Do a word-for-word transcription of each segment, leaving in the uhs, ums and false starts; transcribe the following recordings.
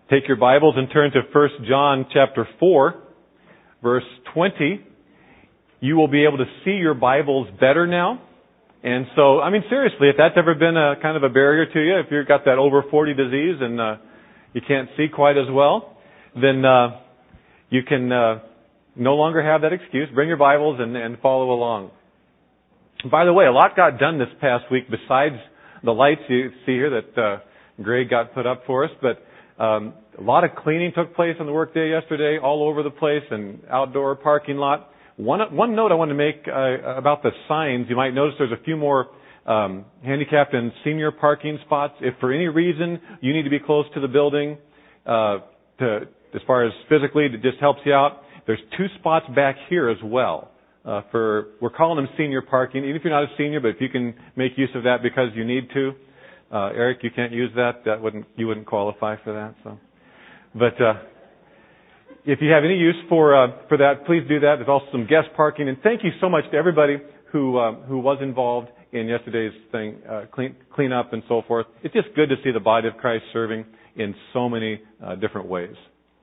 Take your Bibles and turn to First John chapter four, verse twenty. You will be able to see your Bibles better now. And so, I mean, seriously, if that's ever been a kind of a barrier to you, if you've got that over forty disease and uh, you can't see quite as well, then uh, you can uh, no longer have that excuse. Bring your Bibles and, and follow along. By the way, a lot got done this past week besides the lights you see here that uh, Greg got put up for us, but um, a lot of cleaning took place on the workday yesterday, all over the place, and outdoor parking lot. One one note I want to make uh, about the signs. You might notice there's a few more um, handicapped and senior parking spots. If for any reason you need to be close to the building, uh, to as far as physically, it just helps you out. There's two spots back here as well. Uh, for we're calling them senior parking. Even if you're not a senior, but if you can make use of that because you need to. Uh, Eric, you can't use that. That wouldn't, you wouldn't qualify for that. So, but, uh, if you have any use for, uh, for that, please do that. There's also some guest parking. And thank you so much to everybody who, um, who was involved in yesterday's thing, uh, clean, clean up and so forth. It's just good to see the body of Christ serving in so many, uh, different ways.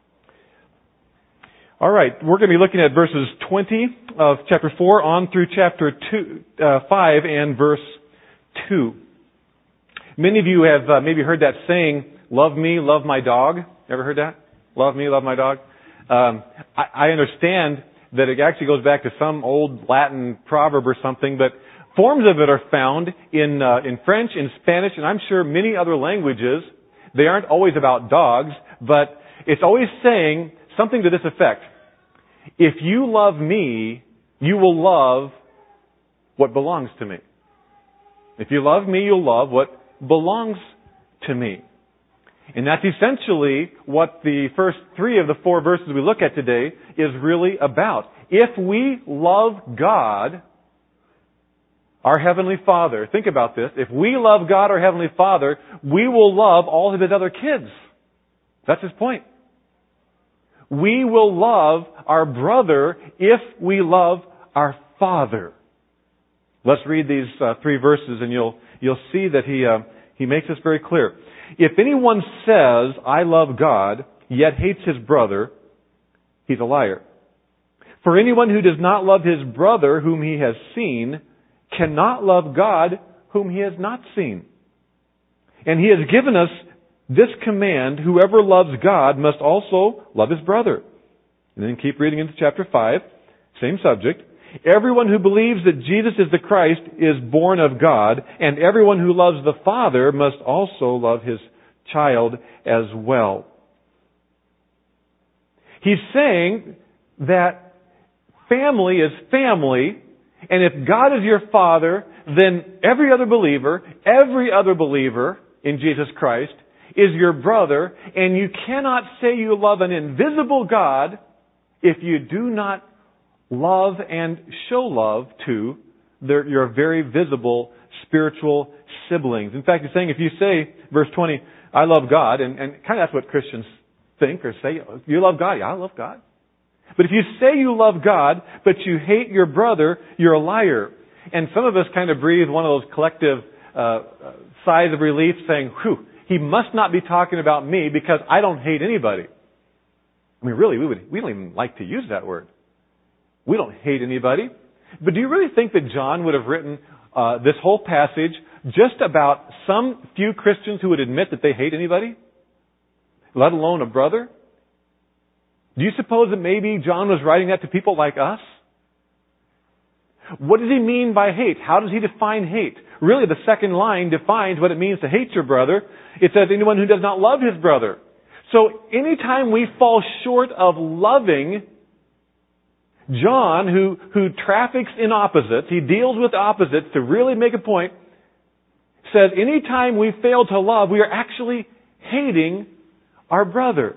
All right. We're going to be looking at verses twenty of chapter four on through chapter two, uh, five and verse two. Many of you have uh, maybe heard that saying, love me, love my dog. Ever heard that? Love me, love my dog. Um, I, I understand that it actually goes back to some old Latin proverb or something, but forms of it are found in uh, in French, in Spanish, and I'm sure many other languages. They aren't always about dogs, but it's always saying something to this effect. If you love me, you will love what belongs to me. If you love me, you'll love what belongs to me. And that's essentially what the first three of the four verses we look at today is really about. If we love God, our Heavenly Father, think about this. If we love God, our Heavenly Father, we will love all of His other kids. That's His point. We will love our brother if we love our Father. Let's read these uh, three verses and you'll you'll see that he uh, he makes this very clear. If anyone says, I love God, yet hates his brother, he's a liar. For anyone who does not love his brother whom he has seen cannot love God whom he has not seen. And he has given us this command, whoever loves God must also love his brother. And then keep reading into chapter five, same subject. Everyone who believes that Jesus is the Christ is born of God, and everyone who loves the Father must also love his child as well. He's saying that family is family, and if God is your Father, then every other believer, every other believer in Jesus Christ is your brother, and you cannot say you love an invisible God if you do not love and show love to their, your very visible spiritual siblings. In fact, he's saying if you say, verse twenty, I love God, and, and kind of that's what Christians think or say, you love God? Yeah, I love God. But if you say you love God, but you hate your brother, you're a liar. And some of us kind of breathe one of those collective uh, sighs of relief saying, whew, he must not be talking about me because I don't hate anybody. I mean, really, we would, we don't even like to use that word. We don't hate anybody. But do you really think that John would have written uh, this whole passage just about some few Christians who would admit that they hate anybody? Let alone a brother? Do you suppose that maybe John was writing that to people like us? What does he mean by hate? How does he define hate? Really, the second line defines what it means to hate your brother. It says anyone who does not love his brother. So anytime we fall short of loving, John, who, who traffics in opposites, he deals with opposites to really make a point, says anytime we fail to love, we are actually hating our brother.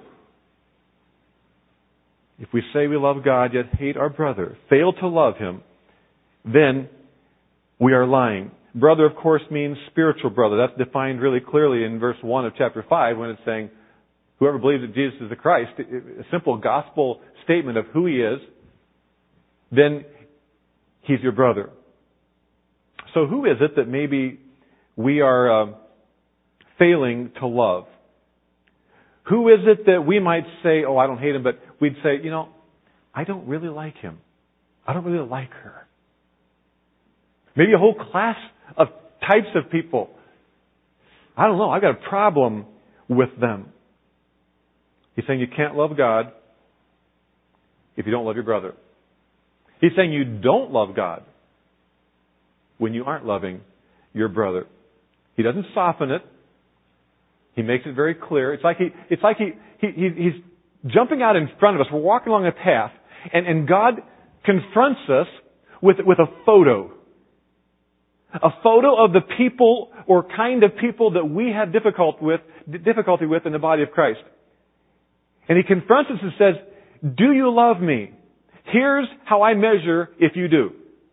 If we say we love God, yet hate our brother, fail to love him, then we are lying. Brother, of course, means spiritual brother. That's defined really clearly in verse one of chapter five when it's saying, whoever believes that Jesus is the Christ, a simple gospel statement of who he is, then he's your brother. So who is it that maybe we are uh, failing to love? Who is it that we might say, oh, I don't hate him, but we'd say, you know, I don't really like him. I don't really like her. Maybe a whole class of types of people. I don't know. I've got a problem with them. He's saying you can't love God if you don't love your brother. He's saying you don't love God when you aren't loving your brother. He doesn't soften it. He makes it very clear. It's like he, it's like he, he, he he's jumping out in front of us. We're walking along a path, and, and God confronts us with, with a photo. A photo of the people or kind of people that we have difficult with, difficulty with in the body of Christ. And He confronts us and says, do you love me? Here's how I measure if you do.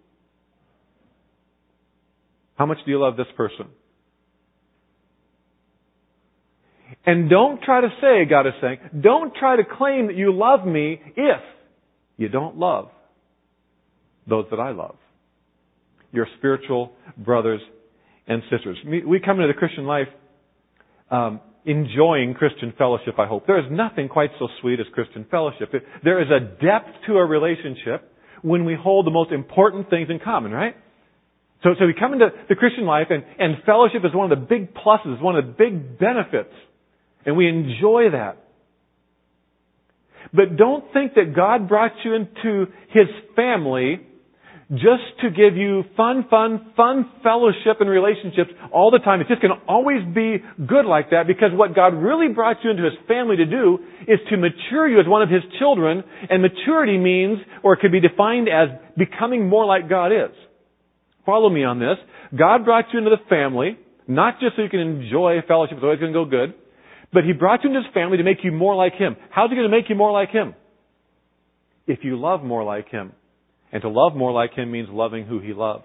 How much do you love this person? And don't try to say, God is saying, don't try to claim that you love me if you don't love those that I love. Your spiritual brothers and sisters. We come into the Christian life um, enjoying Christian fellowship, I hope. There is nothing quite so sweet as Christian fellowship. There is a depth to a relationship when we hold the most important things in common, right? So, so we come into the Christian life, and, and fellowship is one of the big pluses, one of the big benefits. And we enjoy that. But don't think that God brought you into His family just to give you fun, fun, fun fellowship and relationships all the time. It's just going to always be good like that, because what God really brought you into His family to do is to mature you as one of His children. And maturity means, or it could be defined as becoming more like God is. Follow me on this. God brought you into the family, not just so you can enjoy fellowship, it's always going to go good, but He brought you into His family to make you more like Him. How's He going to make you more like Him? If you love more like Him. And to love more like Him means loving who He loves.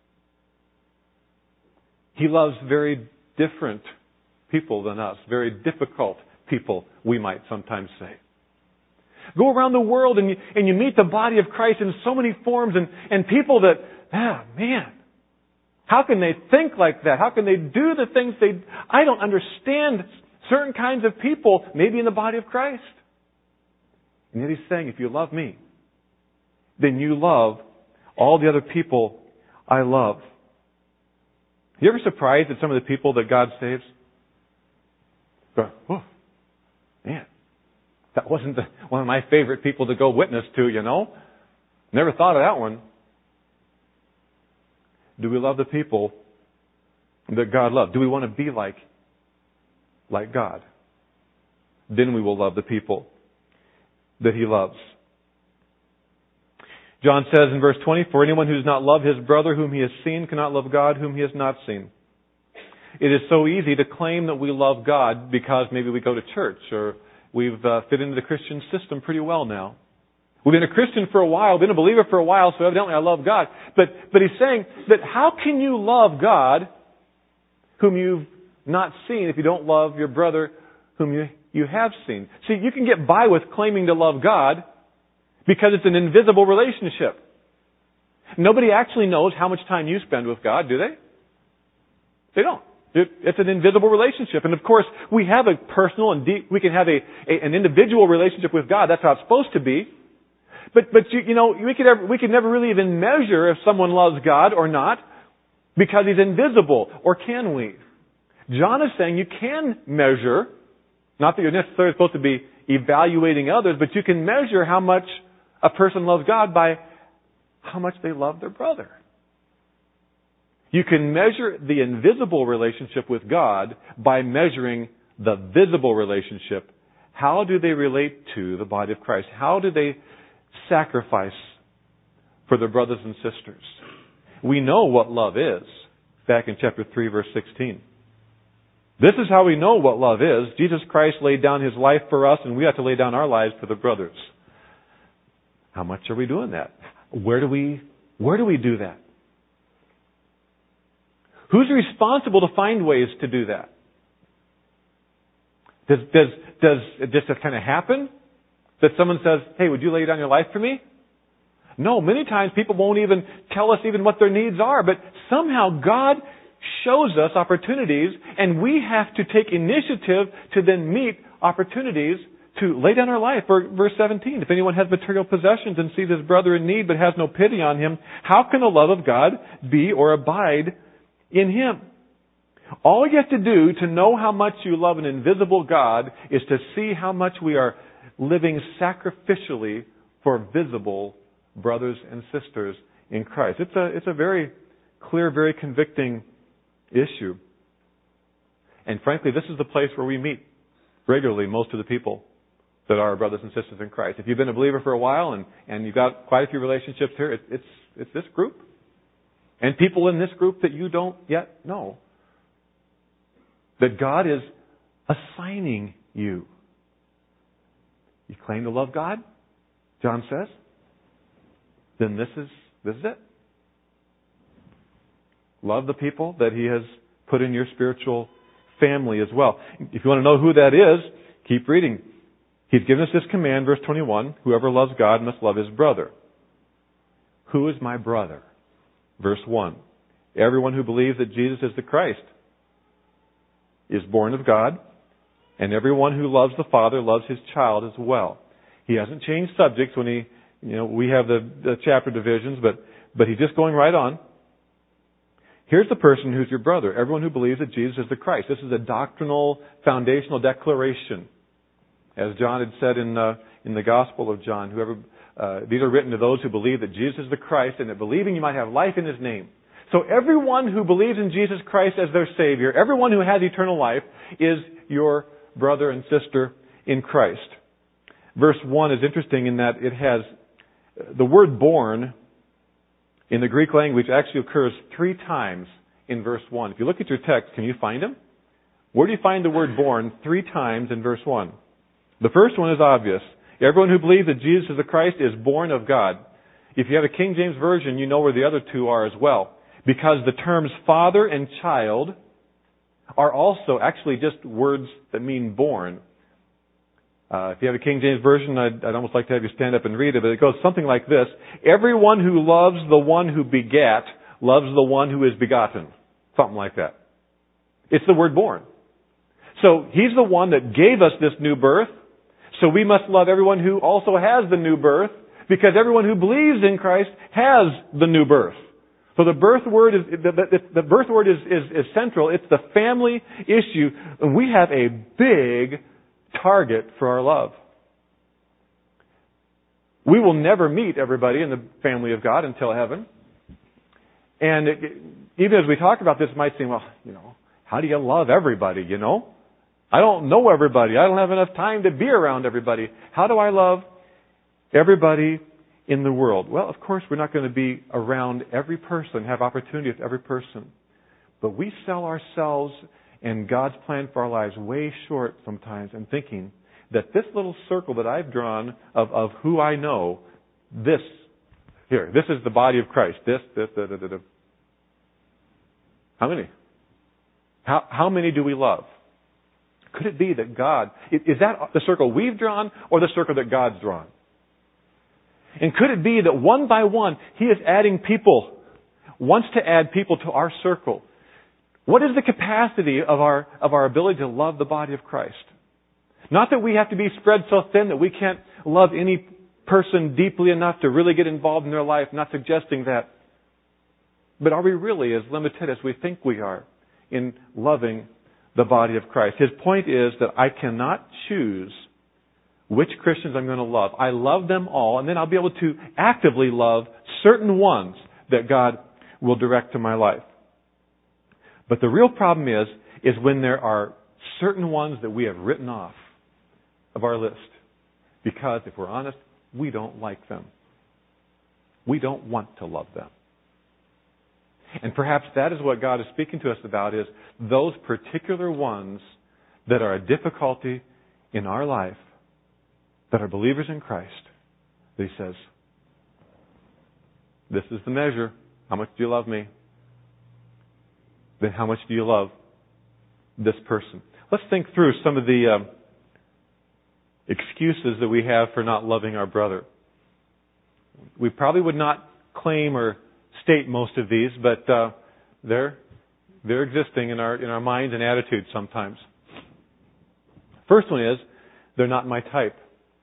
He loves very different people than us. Very difficult people, we might sometimes say. Go around the world and you, and you meet the body of Christ in so many forms, and, and people that, ah, man, how can they think like that? How can they do the things they... I don't understand certain kinds of people, maybe in the body of Christ. And yet He's saying, if you love me, then you love all the other people I love. You ever surprised at some of the people that God saves? Oh, man, that wasn't the, one of my favorite people to go witness to, you know. Never thought of that one. Do we love the people that God loves? Do we want to be like, like God? Then we will love the people that He loves. John says in verse twenty, for anyone who does not love his brother whom he has seen cannot love God whom he has not seen. It is so easy to claim that we love God because maybe we go to church or we've uh, fit into the Christian system pretty well now. We've been a Christian for a while, been a believer for a while, so evidently I love God. But, but he's saying that how can you love God whom you've not seen if you don't love your brother whom you, you have seen? See, you can get by with claiming to love God because it's an invisible relationship. Nobody actually knows how much time you spend with God, do they? They don't. It, it's an invisible relationship. And of course, we have a personal and deep, we can have a, a an individual relationship with God. That's how it's supposed to be. But, but you, you know, we could, ever, we could never really even measure if someone loves God or not because He's invisible. Or can we? John is saying you can measure, not that you're necessarily supposed to be evaluating others, but you can measure how much a person loves God by how much they love their brother. You can measure the invisible relationship with God by measuring the visible relationship. How do they relate to the body of Christ? How do they sacrifice for their brothers and sisters? We know what love is, back in chapter three, verse sixteen. This is how we know what love is. Jesus Christ laid down His life for us, and we have to lay down our lives for the brothers. How much are we doing that? Where do we, where do we do that? Who's responsible to find ways to do that? Does, does, does it just kind of happen? That someone says, hey, would you lay down your life for me? No, many times people won't even tell us even what their needs are, but somehow God shows us opportunities, and we have to take initiative to then meet opportunities to lay down our life. Verse seventeen, if anyone has material possessions and sees his brother in need but has no pity on him, how can the love of God be or abide in him? All you have to do to know how much you love an invisible God is to see how much we are living sacrificially for visible brothers and sisters in Christ. It's a, it's a very clear, very convicting issue. And frankly, this is the place where we meet regularly most of the people that are our brothers and sisters in Christ. If you've been a believer for a while and, and you've got quite a few relationships here, it, it's, it's this group. And people in this group that you don't yet know. That God is assigning you. You claim to love God, John says, then this is, this is it. Love the people that He has put in your spiritual family as well. If you want to know who that is, keep reading. He's given us this command, verse twenty-one, whoever loves God must love his brother. Who is my brother? Verse one, everyone who believes that Jesus is the Christ is born of God, and everyone who loves the Father loves his child as well. He hasn't changed subjects when he, you know, we have the, the chapter divisions, but, but he's just going right on. Here's the person who's your brother, everyone who believes that Jesus is the Christ. This is a doctrinal, foundational declaration. As John had said in, uh, in the Gospel of John, whoever, uh, these are written to those who believe that Jesus is the Christ, and that believing you might have life in His name. So everyone who believes in Jesus Christ as their Savior, everyone who has eternal life, is your brother and sister in Christ. Verse one is interesting in that it has the word born in the Greek language actually occurs three times in verse one. If you look at your text, can you find them? Where do you find the word born three times in verse one? The first one is obvious. Everyone who believes that Jesus is the Christ is born of God. If you have a King James Version, you know where the other two are as well. Because the terms father and child are also actually just words that mean born. Uh, if you have a King James Version, I'd, I'd almost like to have you stand up and read it, but it goes something like this. Everyone who loves the one who begat loves the one who is begotten. Something like that. It's the word born. So He's the one that gave us this new birth. So we must love everyone who also has the new birth, because everyone who believes in Christ has the new birth. So the birth word is the, the, the birth word is, is, is central. It's the family issue, and we have a big target for our love. We will never meet everybody in the family of God until heaven. And it, even as we talk about this, it might seem, well, you know, how do you love everybody, you know? I don't know everybody. I don't have enough time to be around everybody. How do I love everybody in the world? Well, of course, we're not going to be around every person, have opportunity with every person. But we sell ourselves and God's plan for our lives way short sometimes in thinking that this little circle that I've drawn of, of who I know, this, here, this is the body of Christ. This, this, da, da, da, da. How many? How, how many do we love? Could it be that God, is that the circle we've drawn or the circle that God's drawn? And could it be that one by one, He is adding people, wants to add people to our circle? What is the capacity of our, of our ability to love the body of Christ? Not that we have to be spread so thin that we can't love any person deeply enough to really get involved in their life, not suggesting that. But are we really as limited as we think we are in loving the body of Christ? His point is that I cannot choose which Christians I'm going to love. I love them all, and then I'll be able to actively love certain ones that God will direct to my life. But the real problem is, is when there are certain ones that we have written off of our list. Because, if we're honest, we don't like them. We don't want to love them. And perhaps that is what God is speaking to us about, is those particular ones that are a difficulty in our life, that are believers in Christ, that He says, this is the measure. How much do you love me? Then how much do you love this person? Let's think through some of the uh, excuses that we have for not loving our brother. We probably would not claim or state most of these, but uh, they're they're existing in our in our minds and attitudes sometimes. First one is, they're not my type.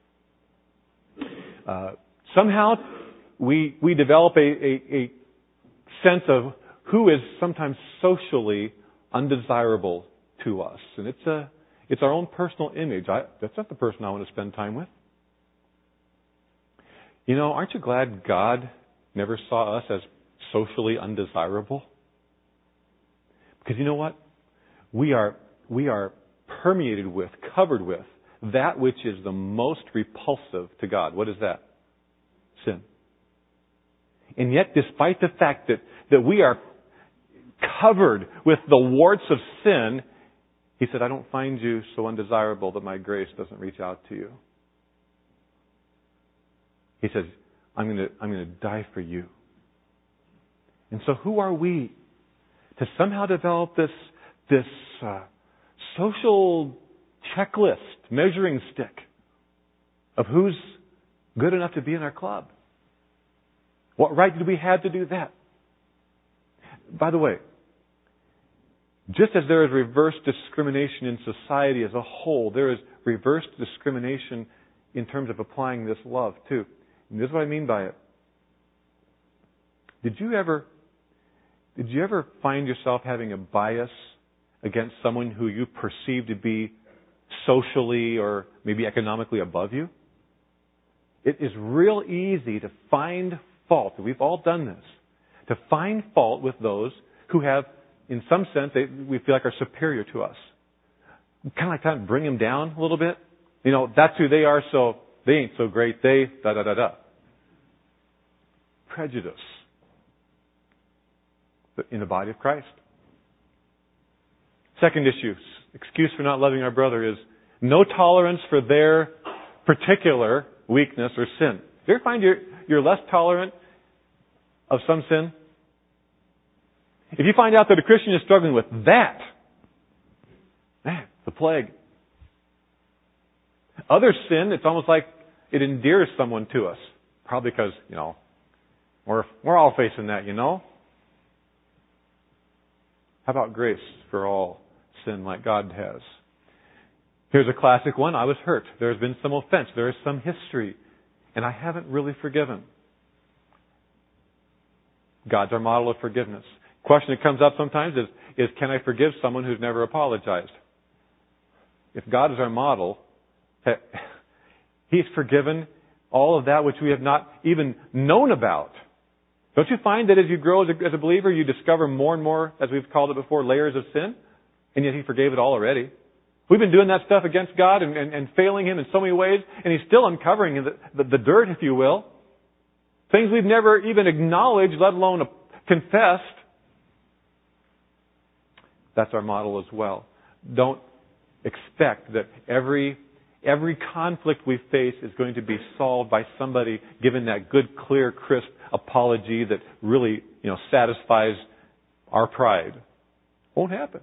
Uh, somehow we we develop a, a, a sense of who is sometimes socially undesirable to us. And it's a it's our own personal image. I, that's not the person I want to spend time with. You know, aren't you glad God never saw us as socially undesirable? Because you know what? We are we are permeated with, covered with, that which is the most repulsive to God. What is that? Sin. And yet, despite the fact that, that we are covered with the warts of sin, He said, I don't find you so undesirable that my grace doesn't reach out to you. He says, I'm going to, I'm going to die for you. And so who are we to somehow develop this, this uh, social checklist, measuring stick of who's good enough to be in our club? What right did we have to do that? By the way, just as there is reverse discrimination in society as a whole, there is reverse discrimination in terms of applying this love too. And this is what I mean by it. Did you ever, did you ever find yourself having a bias against someone who you perceive to be socially or maybe economically above you? It is real easy to find fault. We've all done this. To find fault with those who have, in some sense, they, we feel like are superior to us. Kind of like kind of bring them down a little bit. You know, that's who they are, so they ain't so great. They da da da da. Prejudice in the body of Christ. Second issue, excuse for not loving our brother, is no tolerance for their particular weakness or sin. Do you ever find you're, you're less tolerant of some sin? If you find out that a Christian is struggling with that, man, the plague. Other sin, it's almost like it endears someone to us. Probably because, you know, we're, we're all facing that, you know. How about grace for all sin like God has? Here's a classic one. I was hurt. There's been some offense. There is some history. And I haven't really forgiven. God's our model of forgiveness. Question that comes up sometimes is, is can I forgive someone who's never apologized? If God is our model, He's forgiven all of that which we have not even known about. Don't you find that as you grow as a, as a believer, you discover more and more, as we've called it before, layers of sin? And yet He forgave it all already. We've been doing that stuff against God and, and, and failing Him in so many ways, and He's still uncovering the, the, the dirt, if you will. Things we've never even acknowledged, let alone confessed. That's our model as well. Don't expect that every every conflict we face is going to be solved by somebody giving that good, clear, crisp apology that really, you know, satisfies our pride. Won't happen.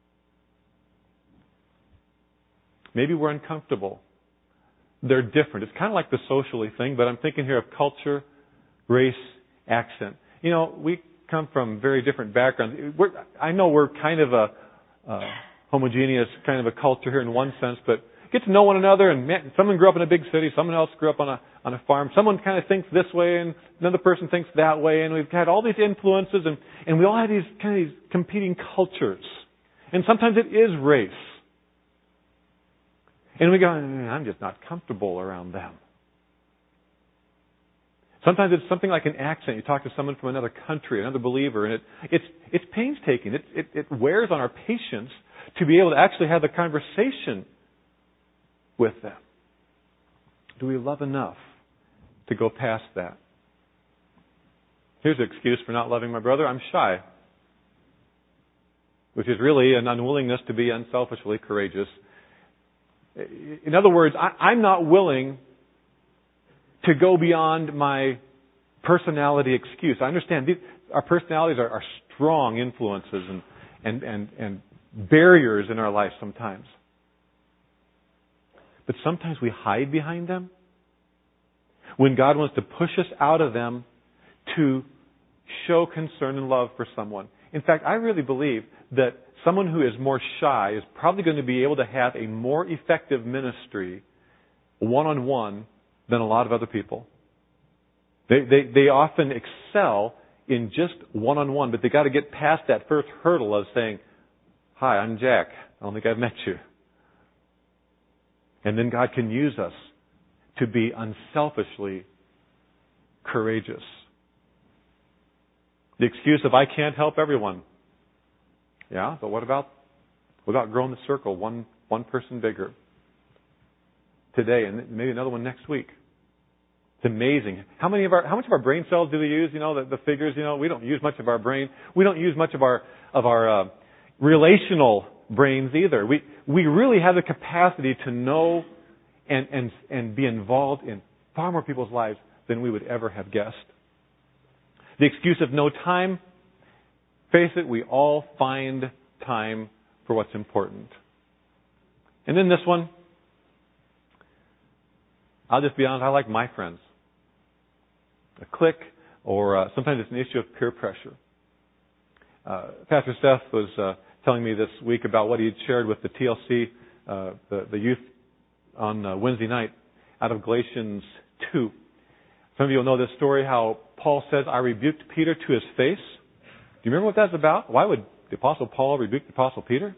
Maybe we're uncomfortable. They're different. It's kind of like the socially thing, but I'm thinking here of culture, race, accent. You know, we come from very different backgrounds. We're, I know we're kind of a uh, homogeneous kind of a culture here in one sense, but get to know one another. And man, someone grew up in a big city, someone else grew up on a on a farm. Someone kind of thinks this way, and another person thinks that way. And we've had all these influences, and and we all have these kind of these competing cultures. And sometimes it is race. And we go, I'm just not comfortable around them. Sometimes it's something like an accent. You talk to someone from another country, another believer, and it, it's it's painstaking. It, it it wears on our patience to be able to actually have the conversation with them. Do we love enough to go past that? Here's an excuse for not loving my brother. I'm shy, which is really an unwillingness to be unselfishly courageous. In other words, I, I'm not willing to go beyond my personality excuse. I understand these, our personalities are, are strong influences and, and, and, and barriers in our life sometimes. But sometimes we hide behind them when God wants to push us out of them to show concern and love for someone. In fact, I really believe that someone who is more shy is probably going to be able to have a more effective ministry one-on-one than a lot of other people. They, they, they often excel in just one-on-one, but they got to get past that first hurdle of saying, "Hi, I'm Jack. I don't think I've met you." And then God can use us to be unselfishly courageous. The excuse of, "I can't help everyone." Yeah, but what about what about growing the circle one one person bigger today and maybe another one next week? It's amazing. How many of our how much of our brain cells do we use? You know, the, the figures. You know, we don't use much of our brain. We don't use much of our of our uh, relational brains either. We we really have the capacity to know and and and be involved in far more people's lives than we would ever have guessed. The excuse of no time. Face it, we all find time for what's important. And then this one, I'll just be honest, I like my friends. A clique, or uh, sometimes it's an issue of peer pressure. Uh, Pastor Seth was uh, telling me this week about what he had shared with the T L C, uh, the, the youth on uh, Wednesday night, out of Galatians two. Some of you will know this story, how Paul says, "I rebuked Peter to his face." Do you remember what that's about? Why would the Apostle Paul rebuke the Apostle Peter?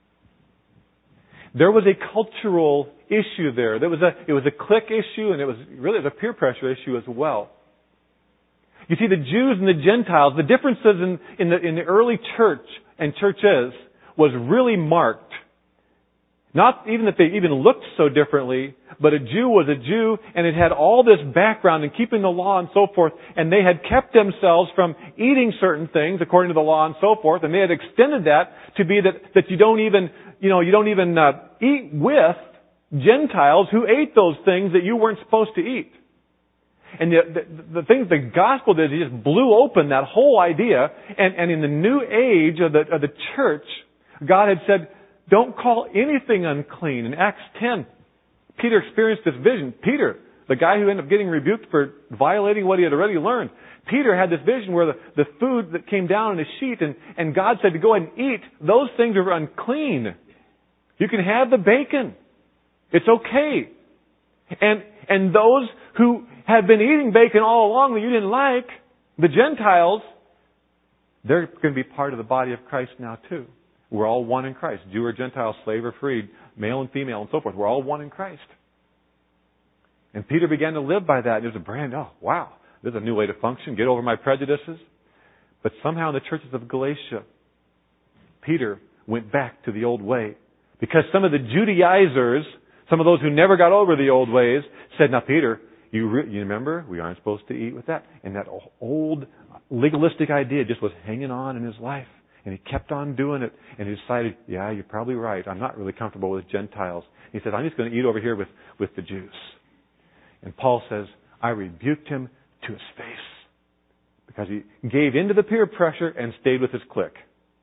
There was a cultural issue there. There was a, it was a clique issue, and it was really a peer pressure issue as well. You see, the Jews and the Gentiles, the differences in, in, the, in the early church and churches was really marked. Not even that they even looked so differently, but a Jew was a Jew, and it had all this background in keeping the law and so forth, and they had kept themselves from eating certain things according to the law and so forth, and they had extended that to be that, that you don't even, you know, you don't even uh, eat with Gentiles who ate those things that you weren't supposed to eat. And the, the, the things the gospel did, it just blew open that whole idea, and, and in the new age of the, of the church, God had said, "Don't call anything unclean." In Acts ten, Peter experienced this vision. Peter, the guy who ended up getting rebuked for violating what he had already learned, Peter had this vision where the, the food that came down in a sheet, and, and God said to go ahead and eat. Those things are unclean. You can have the bacon. It's okay. And, and those who had been eating bacon all along that you didn't like, the Gentiles, they're going to be part of the body of Christ now too. We're all one in Christ. Jew or Gentile, slave or freed, male and female and so forth. We're all one in Christ. And Peter began to live by that. It was a brand, oh, wow, this is a new way to function. Get over my prejudices. But somehow in the churches of Galatia, Peter went back to the old way. Because some of the Judaizers, some of those who never got over the old ways, said, "Now Peter, you, re- you remember, we aren't supposed to eat with that." And that old legalistic idea just was hanging on in his life. And he kept on doing it. And he decided, yeah, you're probably right. I'm not really comfortable with Gentiles. He said, I'm just going to eat over here with, with the Jews. And Paul says, I rebuked him to his face. Because he gave into the peer pressure and stayed with his clique.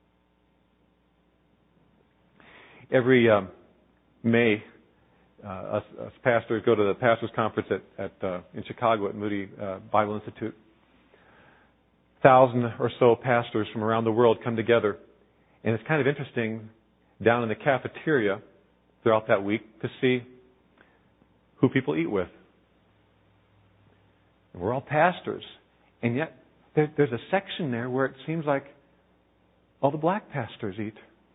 Every um, May, uh, us, us pastors go to the pastors' conference at, at uh, in Chicago at Moody uh, Bible Institute. Thousand or so pastors from around the world come together. And it's kind of interesting down in the cafeteria throughout that week to see who people eat with. And we're all pastors. And yet there, there's a section there where it seems like all the black pastors eat.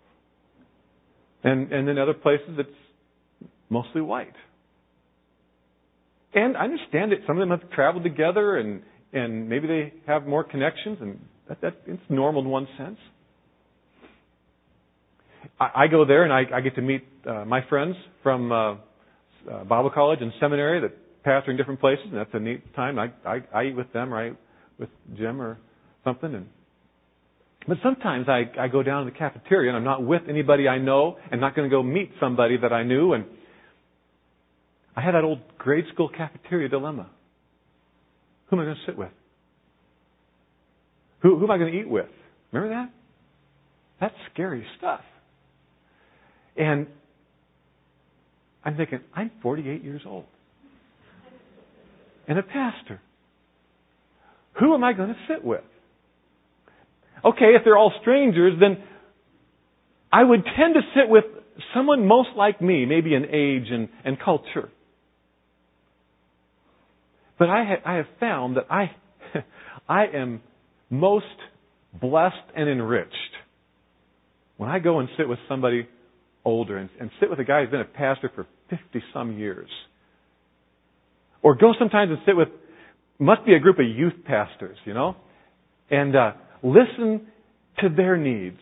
And, and in other places it's mostly white. And I understand that some of them have traveled together and And maybe they have more connections, and that, that it's normal in one sense. I, I go there and I, I get to meet uh, my friends from uh, uh, Bible college and seminary that pastor in different places, and that's a neat time. I, I, I eat with them, right, with Jim or something. And but sometimes I, I go down to the cafeteria and I'm not with anybody I know, and not going to go meet somebody that I knew. And I had that old grade school cafeteria dilemma. Who am I going to sit with? Who, who am I going to eat with? Remember that? That's scary stuff. And I'm thinking, I'm forty-eight years old. And a pastor. Who am I going to sit with? Okay, if they're all strangers, then I would tend to sit with someone most like me, maybe in age and, and culture. But I, ha- I have found that I, I am most blessed and enriched when I go and sit with somebody older and, and sit with a guy who's been a pastor for fifty some years. Or go sometimes and sit with, must be a group of youth pastors, you know, and uh, listen to their needs.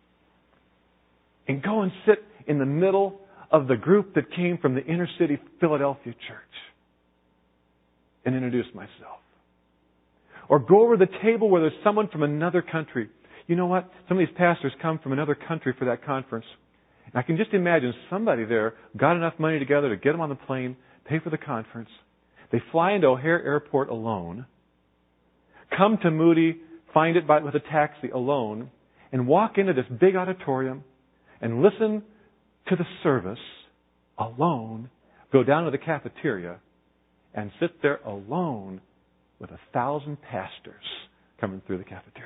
And go and sit in the middle of the group that came from the inner city Philadelphia church and introduce myself. Or go over the table where there's someone from another country. You know what? Some of these pastors come from another country for that conference. And I can just imagine somebody there got enough money together to get them on the plane, pay for the conference. They fly into O'Hare Airport alone, come to Moody, find it by, with a taxi alone, and walk into this big auditorium and listen to the service alone, go down to the cafeteria, and sit there alone with a thousand pastors coming through the cafeteria.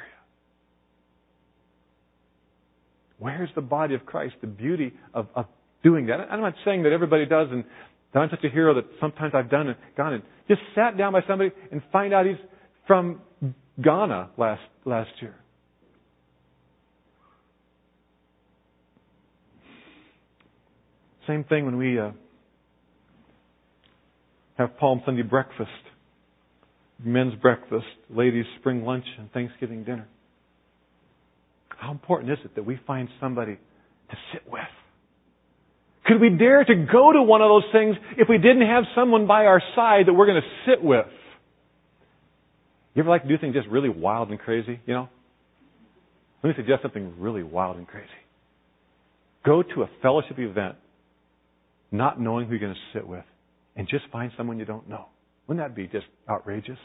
Where's the body of Christ, the beauty of, of doing that? I'm not saying that everybody does, and that I'm such a hero that sometimes I've done and gone and just sat down by somebody and find out he's from Ghana last last year. Same thing when we uh, have Palm Sunday breakfast, men's breakfast, ladies' spring lunch, and Thanksgiving dinner. How important is it that we find somebody to sit with? Could we dare to go to one of those things if we didn't have someone by our side that we're going to sit with? You ever like to do things just really wild and crazy, you know? Let me suggest something really wild and crazy. Go to a fellowship event not knowing who you're going to sit with and just find someone you don't know. Wouldn't that be just outrageous?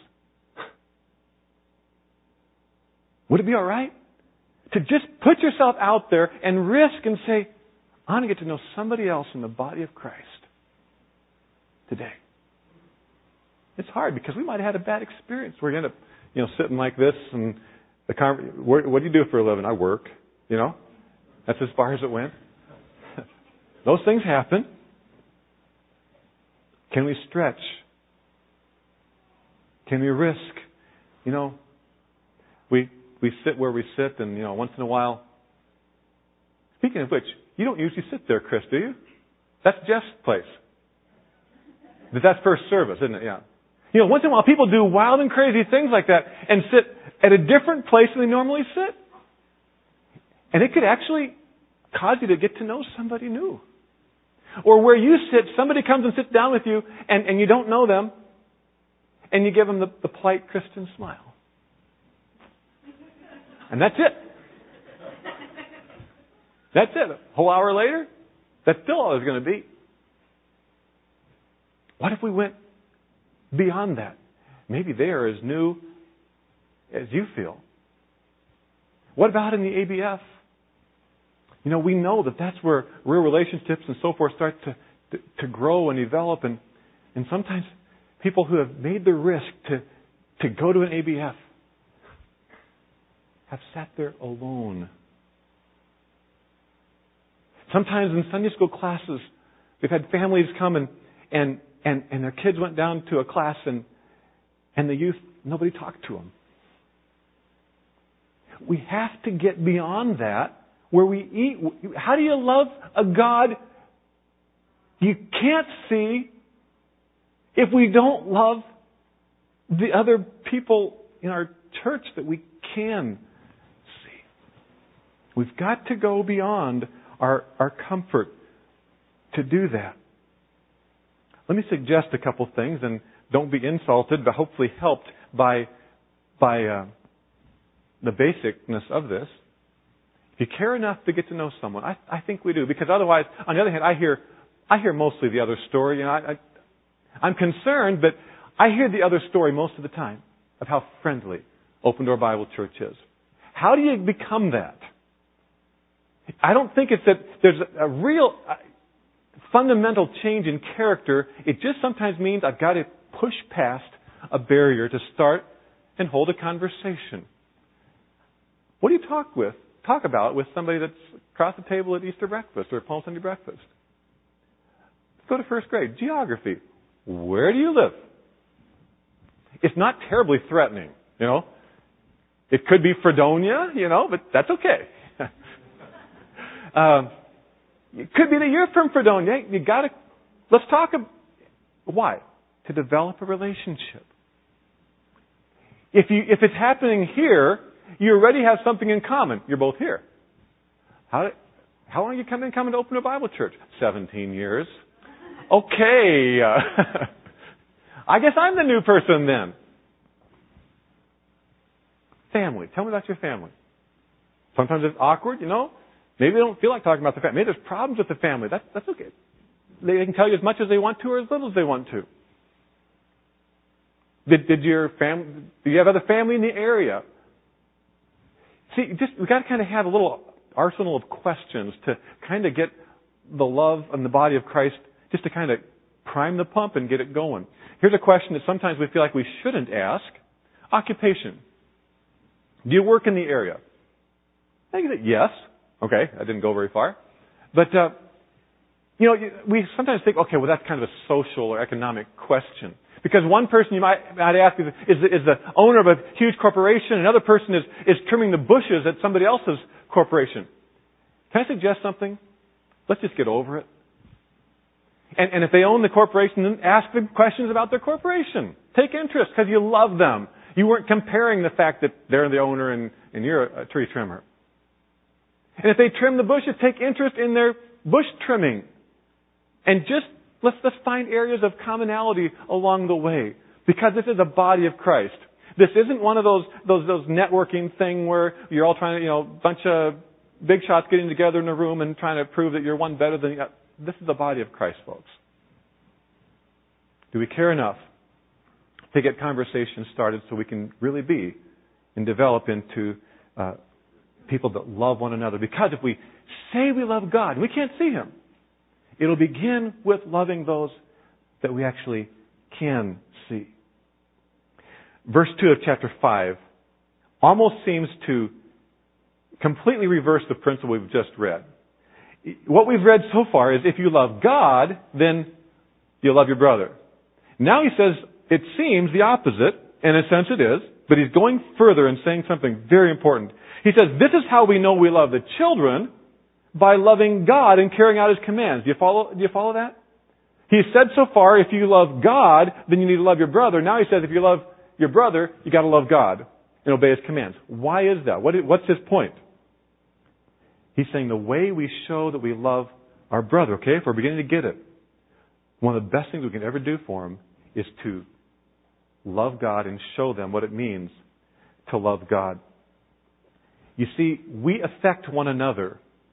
Would it be all right to just put yourself out there and risk and say, I want to get to know somebody else in the body of Christ today? It's hard because we might have had a bad experience. We're going to, you know, sitting like this and the con- what, what do you do for a living? I work. You know, that's as far as it went. Those things happen. Can we stretch? Can we risk? You know, we we sit where we sit, and you know, once in a while. Speaking of which, you don't usually sit there, Chris, do you? That's Jeff's place. But that's first service, isn't it? Yeah. You know, once in a while people do wild and crazy things like that and sit at a different place than they normally sit. And it could actually cause you to get to know somebody new. Or where you sit, somebody comes and sits down with you and, and you don't know them, and you give them the, the polite Christian smile. And that's it. That's it. A whole hour later, that's still all it's going to be. What if we went beyond that? Maybe they are as new as you feel. What about in the A B F? You know, we know that that's where real relationships and so forth start to, to, to grow and develop. And, and sometimes people who have made the risk to, to go to an A B F have sat there alone. Sometimes in Sunday school classes, we've had families come and, and, and, and their kids went down to a class and, and the youth, nobody talked to them. We have to get beyond that where we eat. How do you love a God you can't see if we don't love the other people in our church that we can see? We've got to go beyond our, our comfort to do that. Let me suggest a couple things, and don't be insulted, but hopefully helped by, by uh, the basicness of this. If you care enough to get to know someone, I, I think we do, because otherwise, on the other hand, I hear, I hear mostly the other story. You know, I, I, I'm concerned, but I hear the other story most of the time of how friendly Open Door Bible Church is. How do you become that? I don't think it's that there's a, a real uh, fundamental change in character. It just sometimes means I've got to push past a barrier to start and hold a conversation. What do you talk with? talk about with somebody that's across the table at Easter breakfast or Palm Sunday breakfast? Let's go to first grade. Geography. Where do you live? It's not terribly threatening, you know. It could be Fredonia, you know, but that's okay. um, it could be that you're from Fredonia. You got to. Let's talk about why. To develop a relationship. If you if it's happening here, you already have something in common. You're both here. How how long have you come in coming to Open Door Bible Church? Seventeen years. Okay. Uh, I guess I'm the new person then. Family. Tell me about your family. Sometimes it's awkward, you know. Maybe they don't feel like talking about the family. Maybe there's problems with the family. That's that's okay. They can tell you as much as they want to or as little as they want to. Did did your family? Do you have other family in the area? See, just we got to kind of have a little arsenal of questions to kind of get the love and the body of Christ, just to kind of prime the pump and get it going. Here's a question that sometimes we feel like we shouldn't ask: occupation. Do you work in the area? I think that yes. Okay, I didn't go very far, but uh, you know, we sometimes think, okay, well, that's kind of a social or economic question. Because one person you might, might ask is, is, is the owner of a huge corporation. Another person is, is trimming the bushes at somebody else's corporation. Can I suggest something? Let's just get over it. And, and if they own the corporation, then ask them questions about their corporation. Take interest because you love them. You weren't comparing the fact that they're the owner and, and you're a tree trimmer. And if they trim the bushes, take interest in their bush trimming. And just Let's, let's find areas of commonality along the way. Because this is a body of Christ. This isn't one of those, those, those networking thing where you're all trying to, you know, bunch of big shots getting together in a room and trying to prove that you're one better than the other. This is the body of Christ, folks. Do we care enough to get conversations started so we can really be and develop into uh, people that love one another? Because if we say we love God, we can't see Him. It'll begin with loving those that we actually can see. Verse two of chapter five almost seems to completely reverse the principle we've just read. What we've read so far is if you love God, then you'll love your brother. Now he says it seems the opposite, and in a sense it is, but he's going further and saying something very important. He says, this is how we know we love the children, by loving God and carrying out His commands. Do you follow, do you follow that? He said so far, if you love God, then you need to love your brother. Now he says, if you love your brother, you got to love God and obey His commands. Why is that? What is, what's his point? He's saying the way we show that we love our brother, okay, if we're beginning to get it, one of the best things we can ever do for him is to love God and show them what it means to love God. You see, we affect one another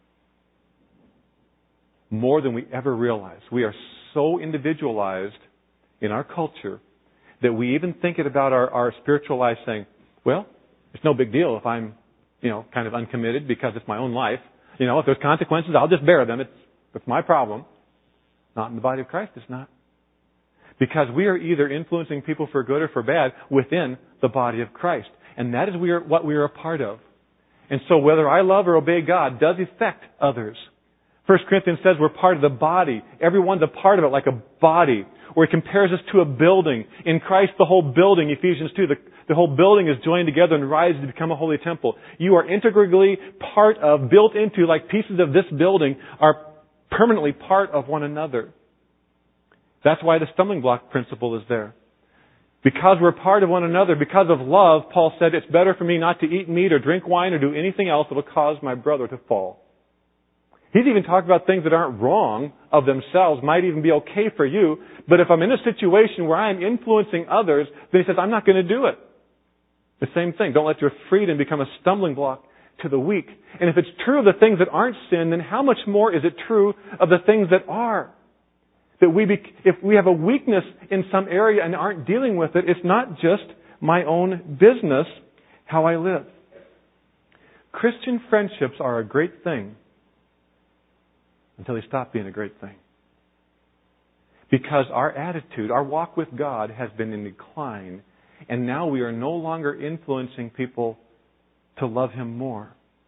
more than we ever realize. We are so individualized in our culture that we even think it about our, our spiritual life saying, well, it's no big deal if I'm, you know, kind of uncommitted because it's my own life. You know, if there's consequences, I'll just bear them. It's, it's my problem. Not in the body of Christ, it's not. Because we are either influencing people for good or for bad within the body of Christ. And that is we are, what we are a part of. And so whether I love or obey God does affect others. First Corinthians says we're part of the body. Everyone's a part of it like a body. Or it compares us to a building. In Christ, the whole building, Ephesians two, the, the whole building is joined together and rises to become a holy temple. You are integrally part of, built into, like pieces of this building are permanently part of one another. That's why the stumbling block principle is there. Because we're part of one another, because of love, Paul said, it's better for me not to eat meat or drink wine or do anything else that will cause my brother to fall. He's even talked about things that aren't wrong of themselves, might even be okay for you. But if I'm in a situation where I'm influencing others, then he says, I'm not going to do it. The same thing. Don't let your freedom become a stumbling block to the weak. And if it's true of the things that aren't sin, then how much more is it true of the things that are? That we, be, if we have a weakness in some area and aren't dealing with it, it's not just my own business how I live. Christian friendships are a great thing until they stop being a great thing. Because our attitude, our walk with God has been in decline, and now we are no longer influencing people to love Him more.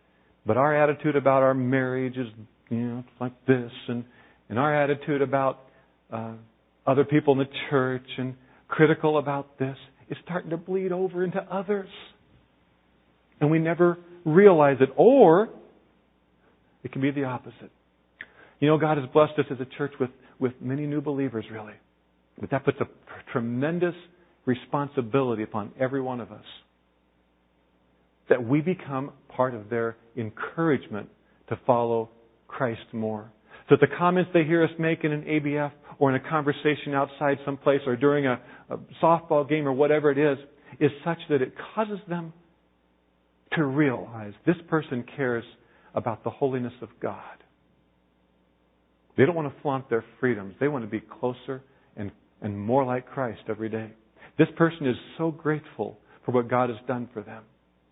But our attitude about our marriage is, you know, like this, and, and our attitude about uh, other people in the church and critical about this is starting to bleed over into others. And we never realize it. Or it can be the opposite. You know, God has blessed us as a church with, with many new believers, really. But that puts a tremendous responsibility upon every one of us. That we become part of their encouragement to follow Christ more. So that the comments they hear us make in an A B F or in a conversation outside someplace or during a, a softball game or whatever it is, is such that it causes them to realize this person cares about the holiness of God. They don't want to flaunt their freedoms. They want to be closer and, and more like Christ every day. This person is so grateful for what God has done for them.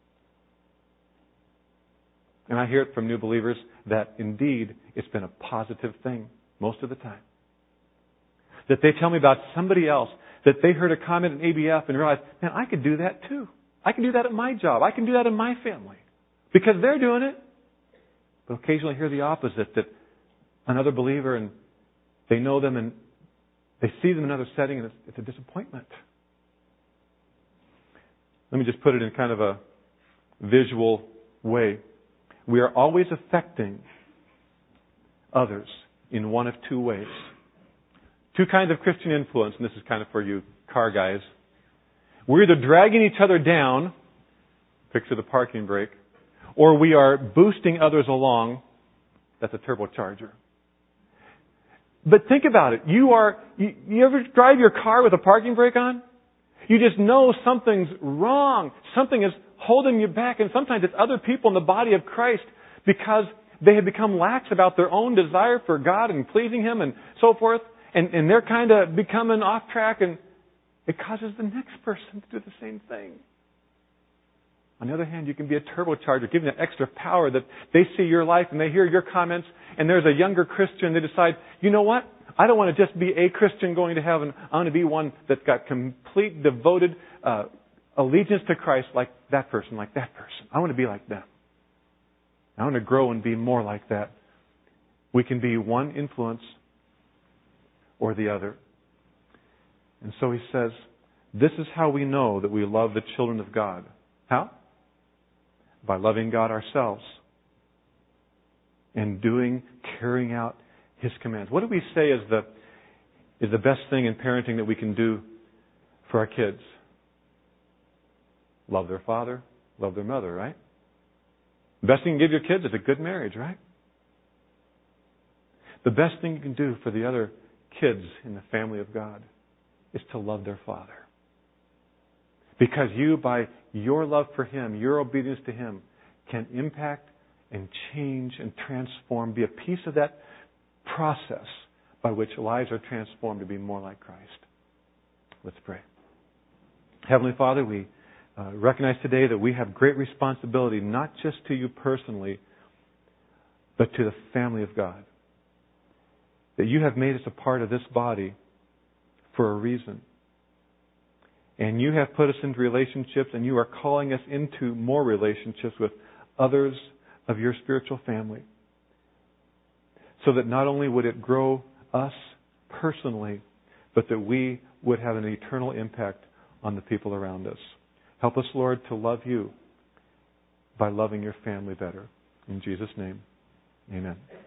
And I hear it from new believers that indeed it's been a positive thing most of the time. That they tell me about somebody else, that they heard a comment in A B F and realized, man, I could do that too. I can do that at my job. I can do that in my family. Because they're doing it. But occasionally I hear the opposite, that another believer and they know them and they see them in another setting and it's, it's a disappointment. Let me just put it in kind of a visual way. We are always affecting others in one of two ways. Two kinds of Christian influence, and this is kind of for you car guys. We're either dragging each other down, picture the parking brake, or we are boosting others along, that's a turbocharger. But think about it. You are, you, you ever drive your car with a parking brake on? You just know something's wrong. Something is holding you back. And sometimes it's other people in the body of Christ because they have become lax about their own desire for God and pleasing Him and so forth. And, and they're kind of becoming off track, and it causes the next person to do the same thing. On the other hand, you can be a turbocharger, giving that extra power that they see your life and they hear your comments, and there's a younger Christian, they decide, you know what? I don't want to just be a Christian going to heaven. I want to be one that's got complete, devoted uh, allegiance to Christ like that person, like that person. I want to be like them. I want to grow and be more like that. We can be one influence or the other. And so he says, this is how we know that we love the children of God. How? By loving God ourselves and doing, carrying out His commands. What do we say is the is the best thing in parenting that we can do for our kids? Love their father, love their mother, right? The best thing you can give your kids is a good marriage, right? The best thing you can do for the other kids in the family of God is to love their father. Because you, by your love for Him, your obedience to Him, can impact and change and transform, be a piece of that process by which lives are transformed to be more like Christ. Let's pray. Heavenly Father, we uh, recognize today that we have great responsibility, not just to you personally, but to the family of God. That you have made us a part of this body for a reason. And you have put us into relationships, and you are calling us into more relationships with others of your spiritual family. So that not only would it grow us personally, but that we would have an eternal impact on the people around us. Help us, Lord, to love you by loving your family better. In Jesus' name, amen.